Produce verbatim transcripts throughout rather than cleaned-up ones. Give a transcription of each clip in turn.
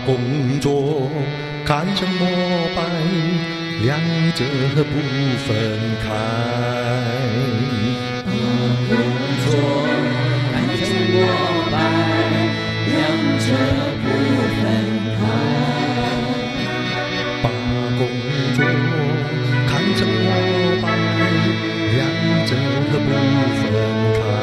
工作看成膜拜，两者不分开。 把工作看成膜拜，两者不分开。 把工作看成膜拜，两者不分开。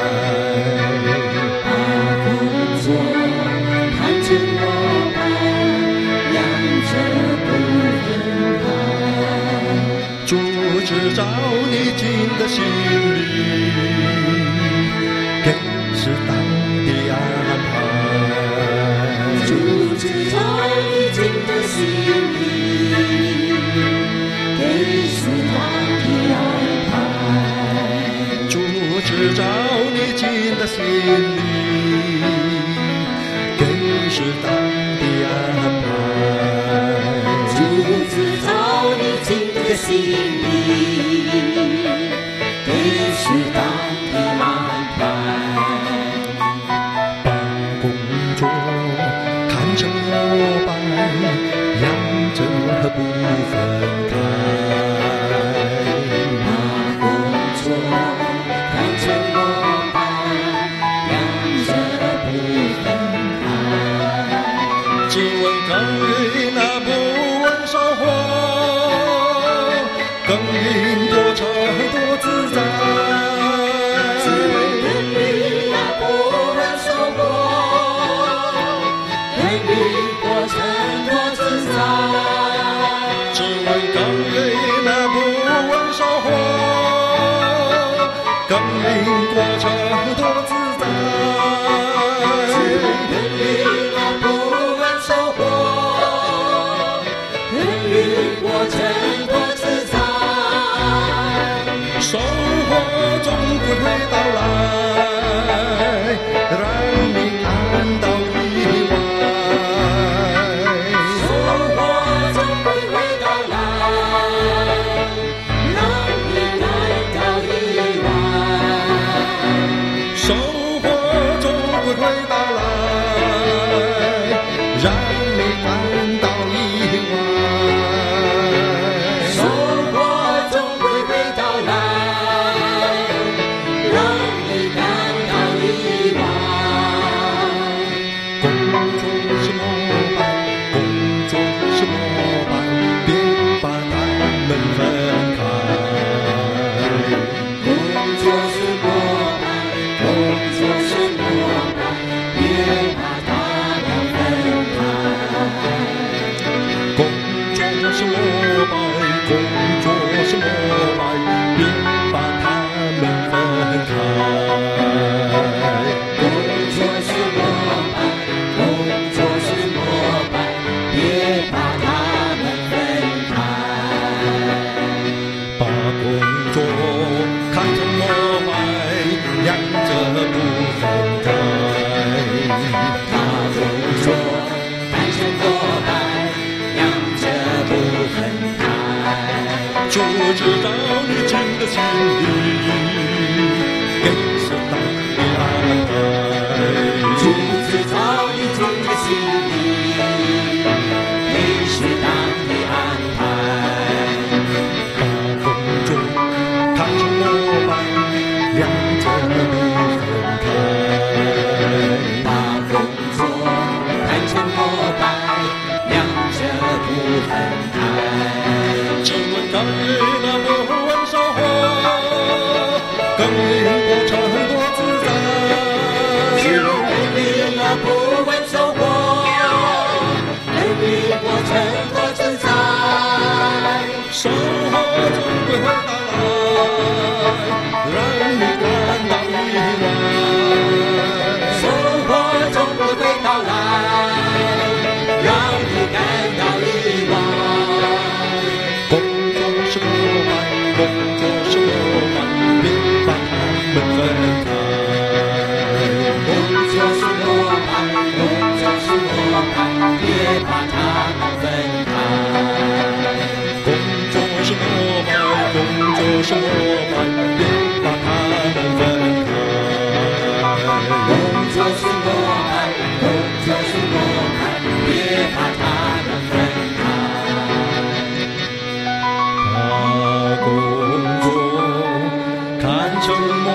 把工作看成膜拜，两者不分开。 主知道你进的心里，给适当的安排。 主知道你进的心里，给适当的安排。 主知道你进的心里，给适当的安排。 主知道你进的心里，给适当的安排。 把工作看成膜拜，两者不分开。 把工作看成膜拜，两者不分开。 只问耕耘那不问收获，耕耘过程多自在。 只问耕耘那不问收获，耕耘过程多自在。 只问耕耘那不问收获，耕耘过程多自在。 耕耘那不问收获，耕耘过程多自在。 收获总归会到来，让你感到意外。 收获总归会到来，让你感到意外。 收获总归会到来，让你感到意外。 收获总归会到来，让你感到意外。 工作是膜拜，工作是膜拜，别把它们分开。 工作是膜拜，工作是膜拜，别把它们分开。 工作是膜拜，工作是膜拜，别把它们分开。 工作是膜拜，工作是膜拜，别把它们分开。 把工作看成膜拜，两者不分开。 把工作看成膜拜，两者不分开。 主知道你进的心里，给适当的安排。 主知道你进的心里，给适当的安排。 把工作看成膜拜，两者不分开。 把工作看成膜拜，两者不分开。 只问耕耘那不问收获，耕耘过程多自在。 只问耕耘那不问收获，耕耘过程多自在。 收获总归会到来，让你感到意外。 收获总归会到来，让你感到意外。 工作是膜拜，工作是膜拜，别把它们分开。 工作是膜拜，工作是膜拜，别把它们分开。 工作是膜拜，工作是膜拜，别把它们分开。 工作是膜拜，工作是膜拜，别沉默